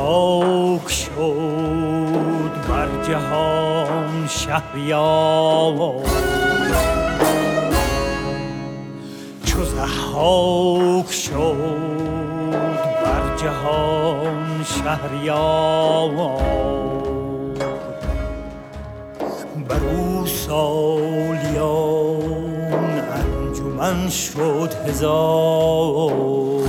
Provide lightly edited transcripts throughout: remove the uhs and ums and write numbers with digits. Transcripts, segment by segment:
ضحاک شد بر جهان شهریار، چو ضحاک شد بر جهان شهریار، بر او سالیان انجمن شد هزار.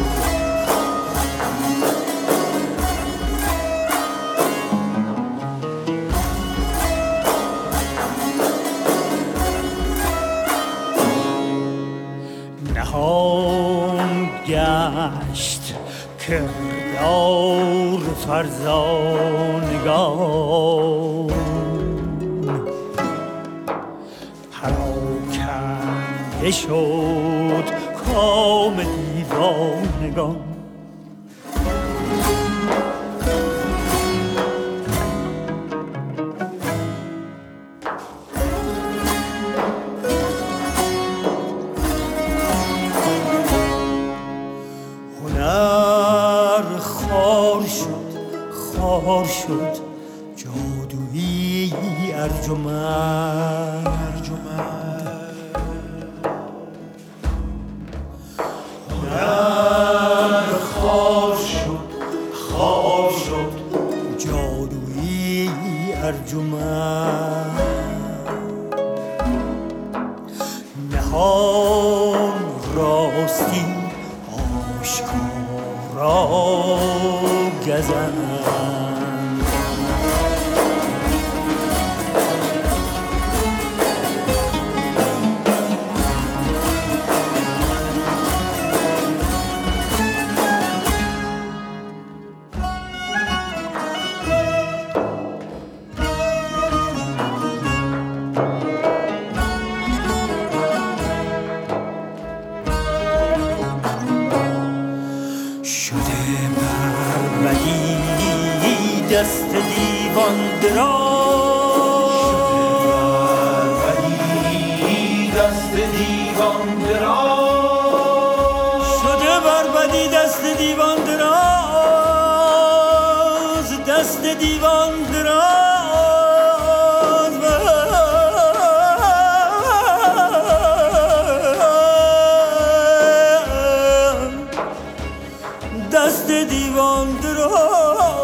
نهان گشت کردار فرزانگان، پراکنده شد کام دیوانگان. خار شد جادویی ارجمند، هنر خار شد جادویی ارجمند، نهان راستی آشکارا گزند. دست دیوان دراز، دست دیوان دراز، شده بربدی دست دیوان دراز، دست دیوان دراز، دست دیوان دراز.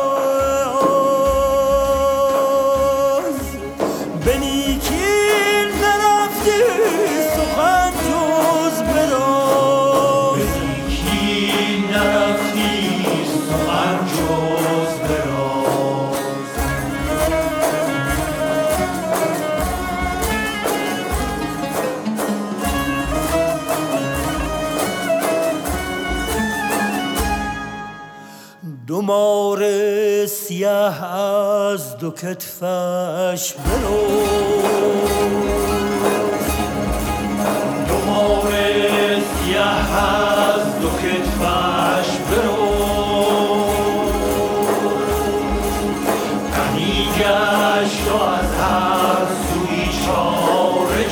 دو مار سیاه از دو کتفش برفت، دو مار سیاه از دو کتفش برفت، غمی گشت و از هر سوی چاره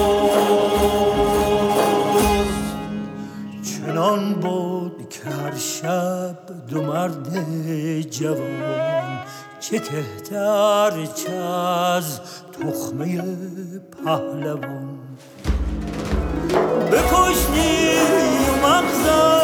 جست. چنان بود که هر شب دو مرد جوان، چه کهتر چه از تخمه پهلوان، بکشتی و مغزم